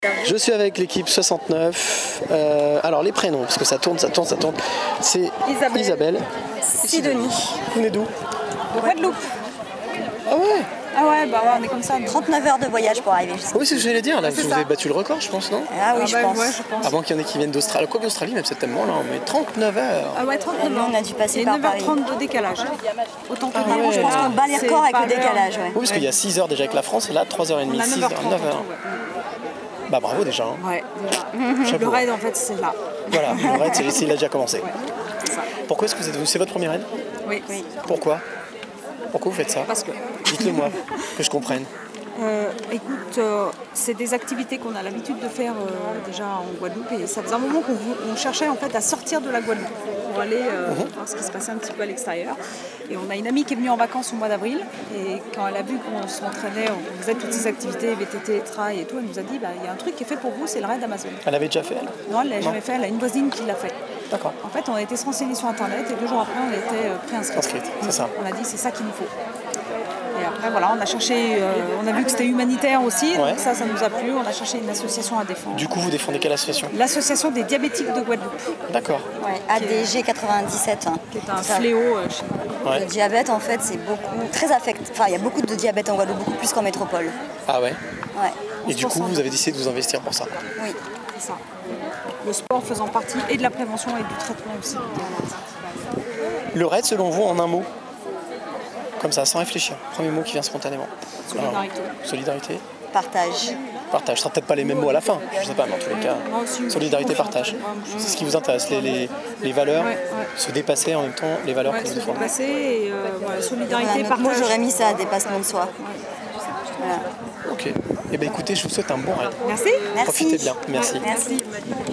Je suis avec l'équipe 69. Alors les prénoms, parce que ça tourne. C'est Isabelle. Sidonie. Vous venez d'où? De Guadeloupe. Ah ouais. Ah ouais, bah ouais, on est comme ça. 39 heures de voyage pour arriver jusqu'ici. Oui, c'est ce que j'allais dire. Là, vous avez battu le record, je pense, non? Ah oui, je pense. Ouais, je pense. Avant qu'il y en ait qui viennent d'Australie. Quoi d'Australie, même c'est tellement là, mais 39 heures. Ah ouais, 39 Nous, heures. on a dû passer Et par Paris. 9h30 de décalage. Autant que Ah ouais. Je pense qu'on bat les records avec le décalage. Ouais. Oui, parce qu'il y a 6 heures déjà avec la France, et là 3h30, On a 6 9h30. heures, 9 heures. Bah bravo déjà. Hein. Ouais, déjà. Chapeau. Le raid, en fait, c'est là. Voilà, le raid, il a déjà commencé. Ouais, c'est ça. Pourquoi est-ce que vous êtes venu? C'est votre premier raid? Oui. Pourquoi vous faites ça? Parce que. Dites-le moi, que je comprenne. Écoute, c'est des activités qu'on a l'habitude de faire déjà en Guadeloupe et ça faisait un moment qu'on cherchait en fait à sortir de la Guadeloupe pour aller voir ce qui se passait un petit peu à l'extérieur. Et on a une amie qui est venue en vacances au mois d'avril et quand elle a vu qu'on s'entraînait, on faisait toutes ces activités, VTT, trail et tout, elle nous a dit il y a un truc qui est fait pour vous, c'est le raid Amazon. Elle avait déjà fait elle? Non, elle ne l'a jamais fait, elle a une voisine qui l'a fait. D'accord. En fait, on a été se renseigner sur internet et 2 jours après, on était préinscrits. Inscrite, c'est ça. On a dit c'est ça qu'il nous faut. Et après, voilà, on a cherché, on a vu que c'était humanitaire aussi, Ouais. donc ça nous a plu. On a cherché une association à défendre. Du coup, vous défendez quelle association? L'association des diabétiques de Guadeloupe, D'accord. Ouais, ADG 97. Hein. qui est un Ça, fléau chez nous. Ouais. Le diabète, en fait, c'est très affecté. Enfin, il y a beaucoup de diabète en Guadeloupe, beaucoup plus qu'en métropole. Ah ouais. Ouais, Et du coup, vous avez décidé de vous investir pour ça? oui. C'est ça. Le sport faisant partie et de la prévention et du traitement aussi. Le raid, selon vous, en un mot? Comme ça, sans réfléchir. Premier mot qui vient spontanément. Solidarité. Alors, solidarité. Partage. Partage. Ce sera peut-être pas les mêmes mots à la fin, je sais pas, mais en tous les cas. Moi aussi, Solidarité, je suis partage. confiante. C'est ce qui vous intéresse, les valeurs, Ouais. se dépasser en même temps, les valeurs Ouais, que vous se défendez. dépasser et voilà, solidarité, Un autre mot, partage. j'aurais mis ça, dépassement de soi. Voilà. Ok. Eh bien écoutez, je vous souhaite un bon raid. Merci. Merci. Profitez bien. Merci. Merci.